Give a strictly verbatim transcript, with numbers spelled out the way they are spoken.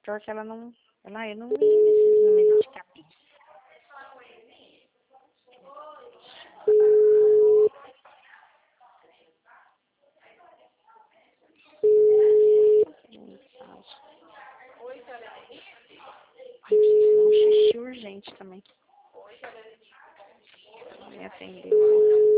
Pior que ela não... Ela, eu não lembro esses números de cabeça. Ai, preciso de um xixi urgente também. Me atendeu.